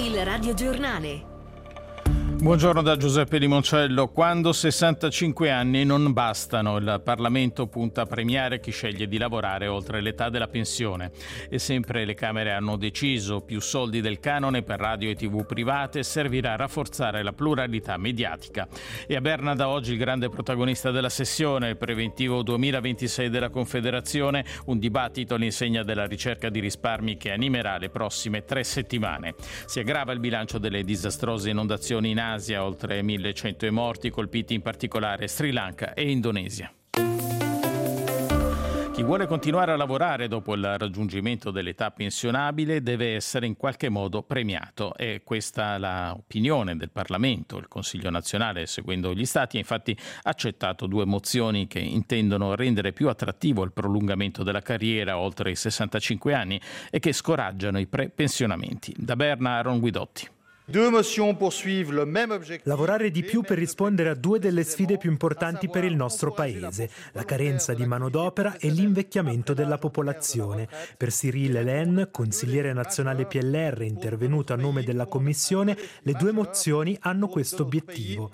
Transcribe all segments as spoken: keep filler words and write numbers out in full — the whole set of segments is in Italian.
Il radiogiornale. Buongiorno da Giuseppe Limoncello. Quando sessantacinque anni non bastano, il Parlamento punta a premiare chi sceglie di lavorare oltre l'età della pensione. E sempre le Camere hanno deciso: più soldi del canone per radio e tivù private servirà a rafforzare la pluralità mediatica. E a Berna da oggi il grande protagonista della sessione, il preventivo duemilaventisei della Confederazione, un dibattito all'insegna della ricerca di risparmi che animerà le prossime tre settimane. Si aggrava il bilancio delle disastrose inondazioni in Asia, oltre millecento i morti, colpiti in particolare Sri Lanka e Indonesia. Chi vuole continuare a lavorare dopo il raggiungimento dell'età pensionabile deve essere in qualche modo premiato. È questa l'opinione del Parlamento. Il Consiglio nazionale, seguendo gli Stati, ha infatti accettato due mozioni che intendono rendere più attrattivo il prolungamento della carriera oltre i sessantacinque anni e che scoraggiano i prepensionamenti. Da Berna, Aaron Guidotti. Lavorare di più per rispondere a due delle sfide più importanti per il nostro paese, la carenza di manodopera e l'invecchiamento della popolazione. Per Cyril Hélène, consigliere nazionale P L R intervenuto a nome della Commissione, le due mozioni hanno questo obiettivo.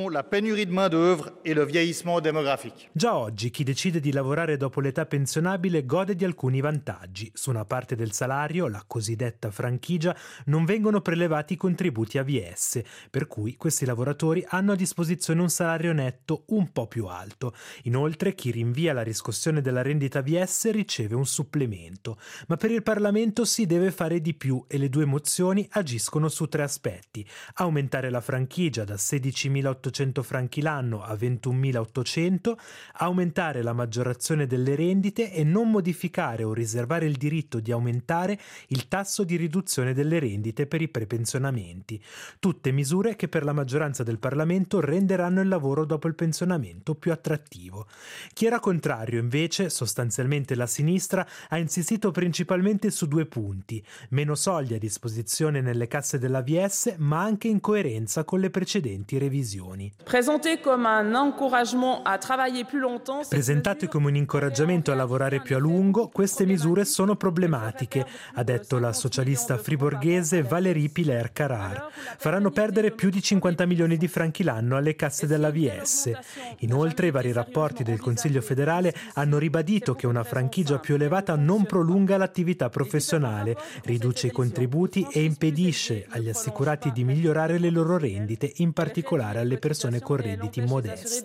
Già oggi chi decide di lavorare dopo l'età pensionabile gode di alcuni vantaggi. Su una parte del salario, la cosiddetta franchigia, non vengono prelevati contributi contributi A V S, per cui questi lavoratori hanno a disposizione un salario netto un po' più alto. Inoltre, chi rinvia la riscossione della rendita A V S riceve un supplemento. Ma per il Parlamento si deve fare di più e le due mozioni agiscono su tre aspetti: aumentare la franchigia da sedicimilaottocento franchi l'anno a ventunomilaottocento, aumentare la maggiorazione delle rendite e non modificare o riservare il diritto di aumentare il tasso di riduzione delle rendite per i prepensionamenti. Tutte misure che per la maggioranza del Parlamento renderanno il lavoro dopo il pensionamento più attrattivo. Chi era contrario, invece, sostanzialmente la sinistra, ha insistito principalmente su due punti: meno soldi a disposizione nelle casse dell'A V S, ma anche in coerenza con le precedenti revisioni. Presentate come un encouragement a travailler più longtemps, Presentate come un incoraggiamento a lavorare più a lungo, queste misure sono problematiche, ha detto la socialista friborghese Valérie Pilaire-Carrard. Faranno perdere più di cinquanta milioni di franchi l'anno alle casse dell'A V S. Inoltre, i vari rapporti del Consiglio federale hanno ribadito che una franchigia più elevata non prolunga l'attività professionale, riduce i contributi e impedisce agli assicurati di migliorare le loro rendite, in particolare alle persone con redditi modesti.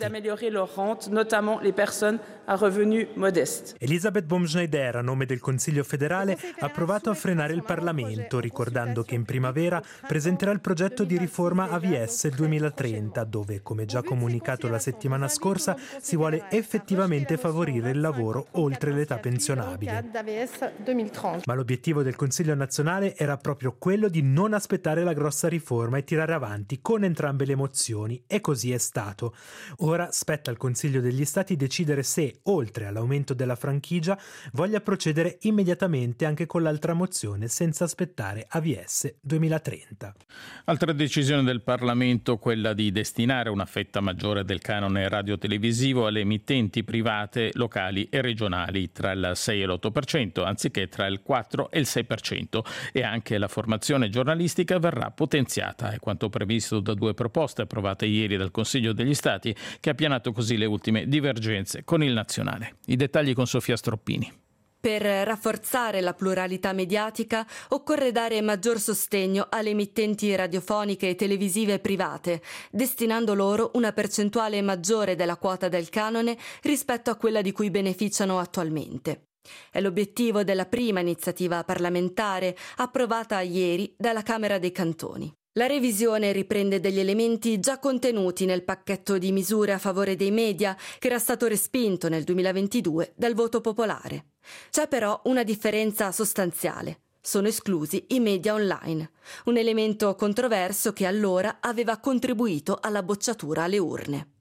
Elisabeth Baumschneider, a nome del Consiglio federale, ha provato a frenare il Parlamento, ricordando che in primavera presenterà il progetto di riforma A V S duemilatrenta, dove, come già comunicato la settimana scorsa, si vuole effettivamente favorire il lavoro oltre l'età pensionabile. Ma l'obiettivo del Consiglio nazionale era proprio quello di non aspettare la grossa riforma e tirare avanti con entrambe le mozioni, e così è stato. Ora spetta al Consiglio degli Stati decidere se, oltre all'aumento della franchigia, voglia procedere immediatamente anche con l'altra mozione senza aspettare A V S duemilatrenta. Altra decisione del Parlamento, quella di destinare una fetta maggiore del canone radiotelevisivo alle emittenti private locali e regionali, tra il sei e l'otto per cento, anziché tra il quattro e il sei per cento, e anche la formazione giornalistica verrà potenziata. È quanto previsto da due proposte approvate ieri dal Consiglio degli Stati, che ha pianato così le ultime divergenze con il nazionale. I dettagli con Sofia Stroppini. Per rafforzare la pluralità mediatica occorre dare maggior sostegno alle emittenti radiofoniche e televisive private, destinando loro una percentuale maggiore della quota del canone rispetto a quella di cui beneficiano attualmente. È l'obiettivo della prima iniziativa parlamentare approvata ieri dalla Camera dei Cantoni. La revisione riprende degli elementi già contenuti nel pacchetto di misure a favore dei media che era stato respinto nel duemilaventidue dal voto popolare. C'è però una differenza sostanziale. Sono esclusi i media online, un elemento controverso che allora aveva contribuito alla bocciatura alle urne.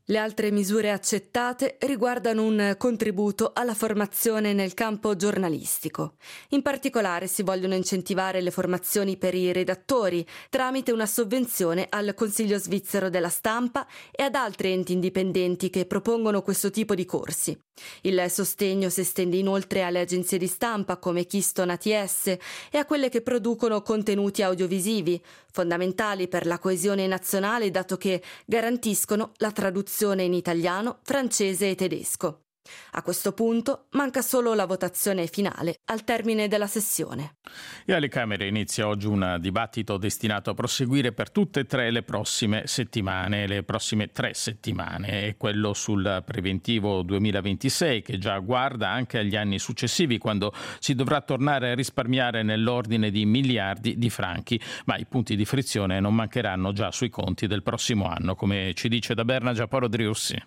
Le altre misure accettate riguardano un contributo alla formazione nel campo giornalistico. In particolare si vogliono incentivare le formazioni per i redattori tramite una sovvenzione al Consiglio svizzero della stampa e ad altri enti indipendenti che propongono questo tipo di corsi. Il sostegno si estende inoltre alle agenzie di stampa come Keystone A T S e a quelle che producono contenuti audiovisivi, fondamentali per la coesione nazionale dato che garantiscono la traduzione in italiano, francese e tedesco. A questo punto manca solo la votazione finale al termine della sessione. E alle Camere inizia oggi un dibattito destinato a proseguire per tutte e tre le prossime settimane, le prossime tre settimane. È quello sul preventivo duemilaventisei che già guarda anche agli anni successivi quando si dovrà tornare a risparmiare nell'ordine di miliardi di franchi, ma i punti di frizione non mancheranno già sui conti del prossimo anno, come ci dice da Berna Giampaolo Driussi.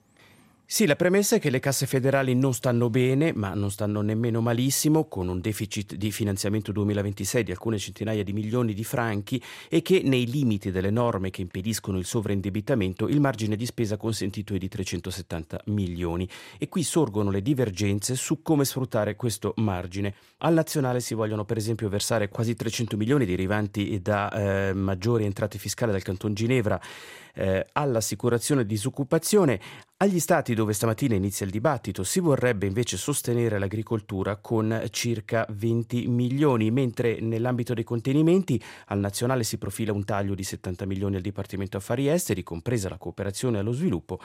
Sì, la premessa è che le casse federali non stanno bene, ma non stanno nemmeno malissimo, con un deficit di finanziamento duemilaventisei di alcune centinaia di milioni di franchi e che nei limiti delle norme che impediscono il sovraindebitamento il margine di spesa consentito è di trecentosettanta milioni. E qui sorgono le divergenze su come sfruttare questo margine. Al nazionale si vogliono per esempio versare quasi trecento milioni derivanti da eh, maggiori entrate fiscali dal Canton Ginevra eh, all'assicurazione e disoccupazione. Agli stati dove stamattina inizia il dibattito si vorrebbe invece sostenere l'agricoltura con circa venti milioni, mentre nell'ambito dei contenimenti al nazionale si profila un taglio di settanta milioni al Dipartimento Affari Esteri, compresa la cooperazione allo sviluppo,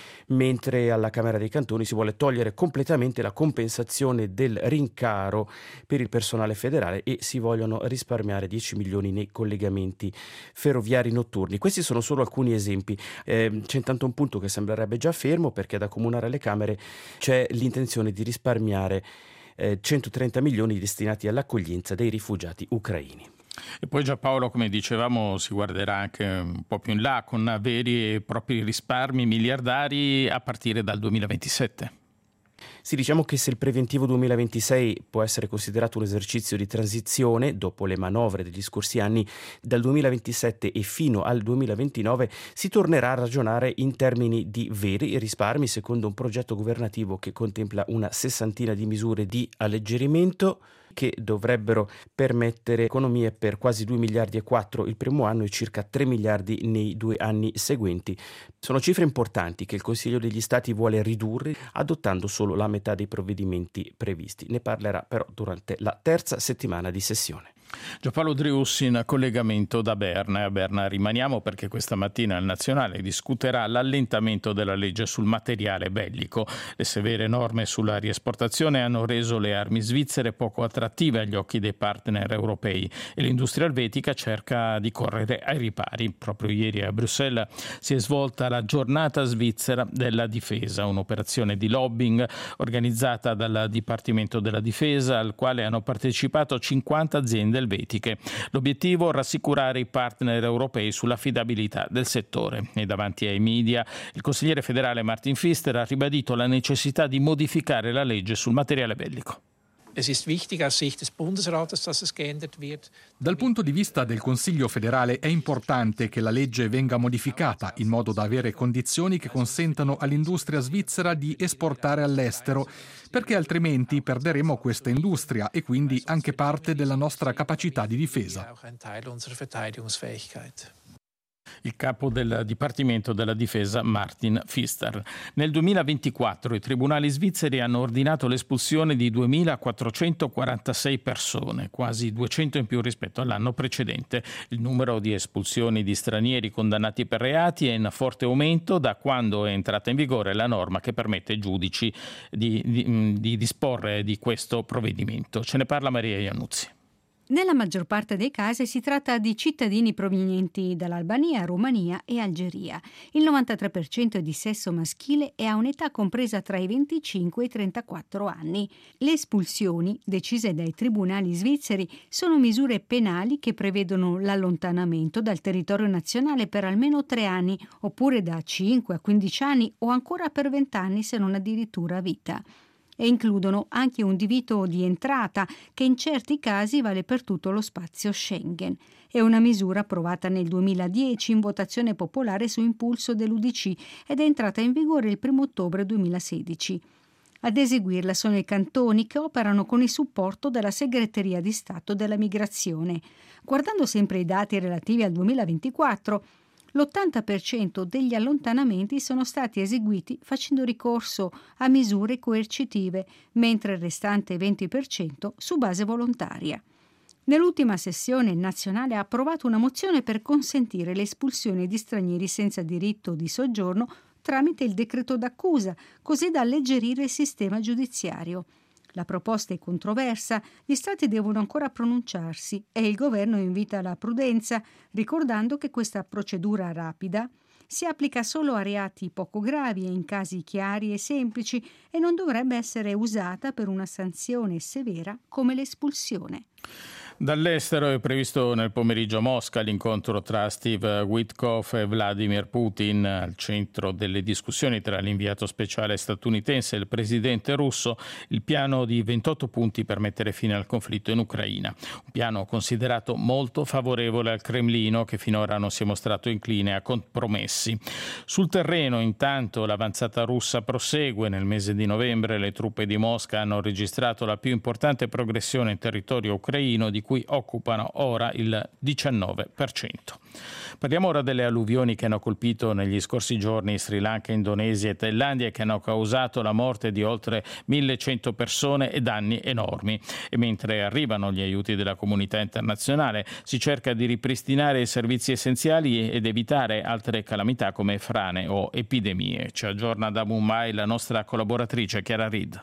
mentre alla Camera dei Cantoni si vuole togliere completamente la compensazione del rincaro per il personale federale e si vogliono risparmiare dieci milioni nei collegamenti ferroviari notturni. Questi sono solo alcuni esempi. Eh, c'è intanto un punto che sembrerebbe già fermo, perché da comunare alle Camere c'è l'intenzione di risparmiare eh, centotrenta milioni destinati all'accoglienza dei rifugiati ucraini. E poi Giampaolo, come dicevamo, si guarderà anche un po' più in là con veri e propri risparmi miliardari a partire dal duemilaventisette. Sì, diciamo che se il preventivo duemilaventisei può essere considerato un esercizio di transizione, dopo le manovre degli scorsi anni, dal duemilaventisette e fino al duemilaventinove si tornerà a ragionare in termini di veri risparmi secondo un progetto governativo che contempla una sessantina di misure di alleggerimento che dovrebbero permettere economie per quasi due miliardi e quattro il primo anno e circa tre miliardi nei due anni seguenti. Sono cifre importanti che il Consiglio degli Stati vuole ridurre adottando solo la metà dei provvedimenti previsti. Ne parlerà però durante la terza settimana di sessione. Giampaolo Driussi in collegamento da Berna. A Berna rimaniamo perché questa mattina il Nazionale discuterà l'allentamento della legge sul materiale bellico. Le severe norme sulla riesportazione hanno reso le armi svizzere poco attrattive agli occhi dei partner europei e l'industria elvetica cerca di correre ai ripari. Proprio ieri a Bruxelles si è svolta la giornata svizzera della difesa, un'operazione di lobbying organizzata dal Dipartimento della Difesa al quale hanno partecipato cinquanta aziende elvetiche. L'obiettivo: rassicurare i partner europei sull'affidabilità del settore. E davanti ai media il consigliere federale Martin Pfister ha ribadito la necessità di modificare la legge sul materiale bellico. Dal punto di vista del Consiglio federale è importante che la legge venga modificata in modo da avere condizioni che consentano all'industria svizzera di esportare all'estero, perché altrimenti perderemo questa industria e quindi anche parte della nostra capacità di difesa. Il capo del Dipartimento della Difesa Martin Pfister. Nel duemilaventiquattro i tribunali svizzeri hanno ordinato l'espulsione di duemilaquattrocentoquarantasei persone, quasi duecento in più rispetto all'anno precedente. Il numero di espulsioni di stranieri condannati per reati è in forte aumento da quando è entrata in vigore la norma che permette ai giudici di, di, di disporre di questo provvedimento. Ce ne parla Maria Iannuzzi. Nella maggior parte dei casi si tratta di cittadini provenienti dall'Albania, Romania e Algeria. Il novantatré per cento è di sesso maschile e ha un'età compresa tra i venticinque e i trentaquattro anni. Le espulsioni, decise dai tribunali svizzeri, sono misure penali che prevedono l'allontanamento dal territorio nazionale per almeno tre anni, oppure da cinque a quindici anni o ancora per venti anni se non addirittura a vita. e includono anche un divieto di entrata che in certi casi vale per tutto lo spazio Schengen. È una misura approvata nel duemiladieci in votazione popolare su impulso dell'U D C ed è entrata in vigore il primo ottobre duemilasedici. Ad eseguirla sono i cantoni che operano con il supporto della Segreteria di Stato della Migrazione. Guardando sempre i dati relativi al duemilaventiquattro, l'ottanta per cento degli allontanamenti sono stati eseguiti facendo ricorso a misure coercitive, mentre il restante venti per cento su base volontaria. Nell'ultima sessione il Nazionale ha approvato una mozione per consentire l'espulsione di stranieri senza diritto di soggiorno tramite il decreto d'accusa, così da alleggerire il sistema giudiziario. La proposta è controversa, gli Stati devono ancora pronunciarsi e il governo invita alla prudenza, ricordando che questa procedura rapida si applica solo a reati poco gravi e in casi chiari e semplici e non dovrebbe essere usata per una sanzione severa come l'espulsione. Dall'estero è previsto nel pomeriggio a Mosca l'incontro tra Steve Witkoff e Vladimir Putin. Al centro delle discussioni tra l'inviato speciale statunitense e il presidente russo il piano di ventotto punti per mettere fine al conflitto in Ucraina. Un piano considerato molto favorevole al Cremlino, che finora non si è mostrato incline a compromessi. Sul terreno intanto l'avanzata russa prosegue. Nel mese di novembre le truppe di Mosca hanno registrato la più importante progressione in territorio ucraino, di cui occupano ora il diciannove per cento. Parliamo ora delle alluvioni che hanno colpito negli scorsi giorni Sri Lanka, Indonesia e Thailandia e che hanno causato la morte di oltre millecento persone e danni enormi. E mentre arrivano gli aiuti della comunità internazionale, si cerca di ripristinare i servizi essenziali ed evitare altre calamità come frane o epidemie. Ci aggiorna da Mumbai la nostra collaboratrice Chiara Reed.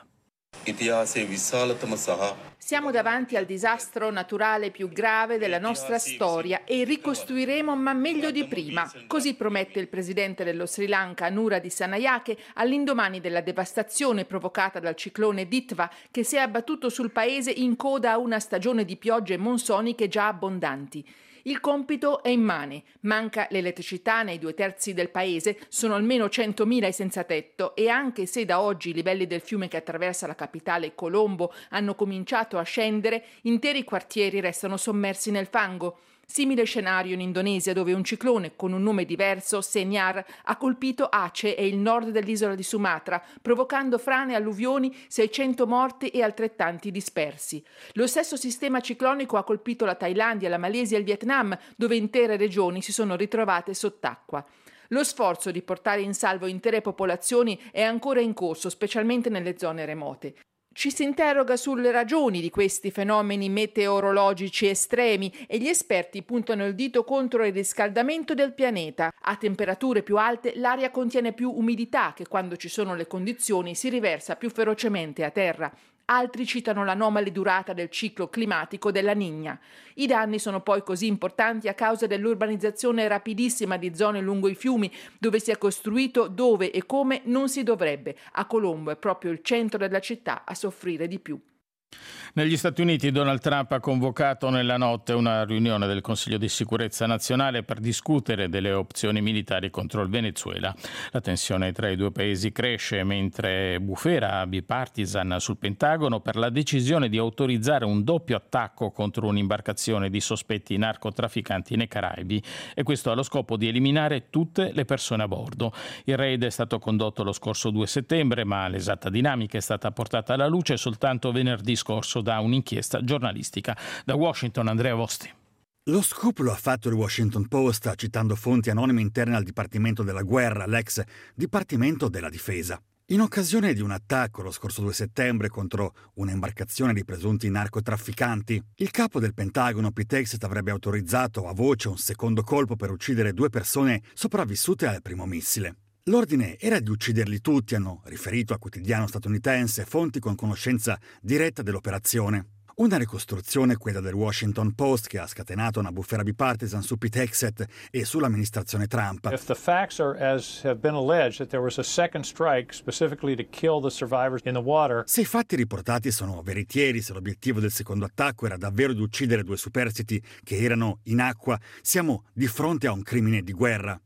Siamo davanti al disastro naturale più grave della nostra storia e ricostruiremo ma meglio di prima. Così promette il presidente dello Sri Lanka, Anura Dissanayake, all'indomani della devastazione provocata dal ciclone Ditva che si è abbattuto sul paese in coda a una stagione di piogge monsoniche già abbondanti. Il compito è immane, manca l'elettricità nei due terzi del paese, sono almeno centomila i senza tetto e anche se da oggi i livelli del fiume che attraversa la capitale Colombo hanno cominciato a scendere, interi quartieri restano sommersi nel fango. Simile scenario in Indonesia, dove un ciclone con un nome diverso, Senyar, ha colpito Aceh e il nord dell'isola di Sumatra, provocando frane e alluvioni, seicento morti e altrettanti dispersi. Lo stesso sistema ciclonico ha colpito la Thailandia, la Malesia e il Vietnam, dove intere regioni si sono ritrovate sott'acqua. Lo sforzo di portare in salvo intere popolazioni è ancora in corso, specialmente nelle zone remote. Ci si interroga sulle ragioni di questi fenomeni meteorologici estremi e gli esperti puntano il dito contro il riscaldamento del pianeta. A temperature più alte l'aria contiene più umidità che quando ci sono le condizioni si riversa più ferocemente a terra. Altri citano l'anomale durata del ciclo climatico della Niña. I danni sono poi così importanti a causa dell'urbanizzazione rapidissima di zone lungo i fiumi, dove si è costruito dove e come non si dovrebbe. A Colombo è proprio il centro della città a soffrire di più. Negli Stati Uniti Donald Trump ha convocato nella notte una riunione del Consiglio di sicurezza nazionale per discutere delle opzioni militari contro il Venezuela. La tensione tra i due paesi cresce mentre bufera bipartisan sul Pentagono per la decisione di autorizzare un doppio attacco contro un'imbarcazione di sospetti narcotrafficanti nei Caraibi, e questo allo scopo di eliminare tutte le persone a bordo. Il raid è stato condotto lo scorso due settembre, ma l'esatta dinamica è stata portata alla luce soltanto venerdì scorso da un'inchiesta giornalistica. Da Washington, Andrea Vosti. Lo scoop lo ha fatto il Washington Post, citando fonti anonime interne al Dipartimento della Guerra, l'ex Dipartimento della Difesa. In occasione di un attacco lo scorso due settembre contro un'imbarcazione di presunti narcotrafficanti, il capo del Pentagono Pete Hegseth avrebbe autorizzato a voce un secondo colpo per uccidere due persone sopravvissute al primo missile. L'ordine era di ucciderli tutti, hanno riferito al quotidiano statunitense fonti con conoscenza diretta dell'operazione. Una ricostruzione, quella del Washington Post, che ha scatenato una bufera bipartisan su Pete Hegseth e sull'amministrazione Trump. If the facts are as have been alleged that there was a second strike specifically to kill the survivors in the water. Se i fatti riportati sono veritieri, se l'obiettivo del secondo attacco era davvero di uccidere due superstiti che erano in acqua, siamo di fronte a un crimine di guerra.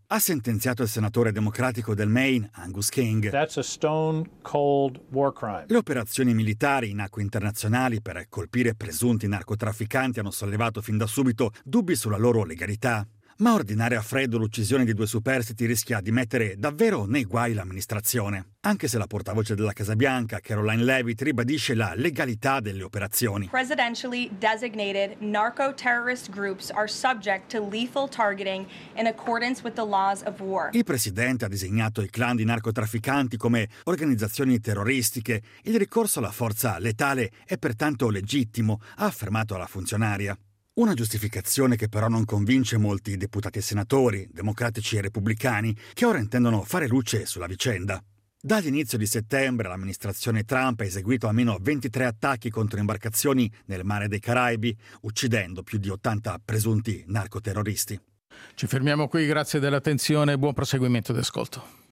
ha sentenziato il senatore democratico del Maine, Angus King. That's a stone cold war crime. Le operazioni militari in acque internazionali per colpire presunti narcotrafficanti hanno sollevato fin da subito dubbi sulla loro legalità. Ma ordinare a freddo l'uccisione di due superstiti rischia di mettere davvero nei guai l'amministrazione, anche se la portavoce della Casa Bianca, Caroline Leavitt, ribadisce la legalità delle operazioni. Presidentially designated narco-terrorist groups are subject to lethal targeting in accordance with the laws of war. Il presidente ha designato i clan di narcotrafficanti come organizzazioni terroristiche. Il ricorso alla forza letale è pertanto legittimo, ha affermato la funzionaria. Una giustificazione che però non convince molti deputati e senatori, democratici e repubblicani, che ora intendono fare luce sulla vicenda. Dall'inizio di settembre l'amministrazione Trump ha eseguito almeno ventitré attacchi contro imbarcazioni nel mare dei Caraibi, uccidendo più di ottanta presunti narcoterroristi. Ci fermiamo qui, grazie dell'attenzione e buon proseguimento d'ascolto.